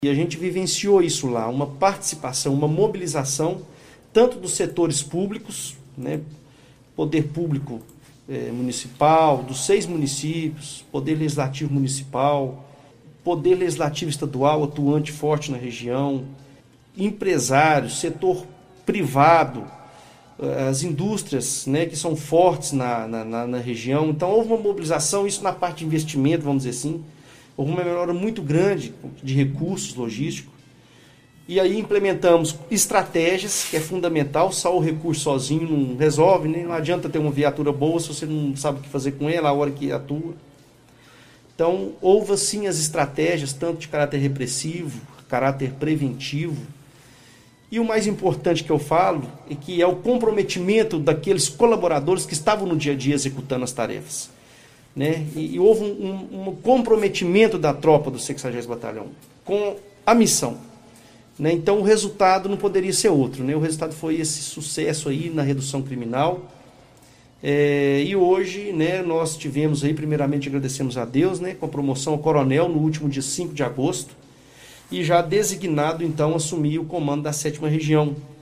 E a gente vivenciou isso lá, uma participação, uma mobilização, tanto dos setores públicos, né, poder público municipal, dos 6 municípios, poder legislativo municipal, poder legislativo estadual atuante forte na região, empresários, setor privado, as indústrias, né, que são fortes na região. Então houve uma mobilização, isso na parte de investimento, vamos dizer assim, houve uma melhora muito grande de recursos logísticos. E aí implementamos estratégias, que é fundamental, só o recurso sozinho não resolve, né? Não adianta ter uma viatura boa se você não sabe o que fazer com ela, a hora que atua. Então, houve sim as estratégias, tanto de caráter repressivo, caráter preventivo. E o mais importante que eu falo é que é o comprometimento daqueles colaboradores que estavam no dia a dia executando as tarefas. Né? E houve um comprometimento da tropa do 60º Batalhão com a missão. Né? Então o resultado não poderia ser outro. Né? O resultado foi esse sucesso aí na redução criminal. E hoje, né, nós tivemos aí, primeiramente agradecemos a Deus, né, com a promoção ao coronel no último dia 5 de agosto, e já designado então assumir o comando da 7ª Região.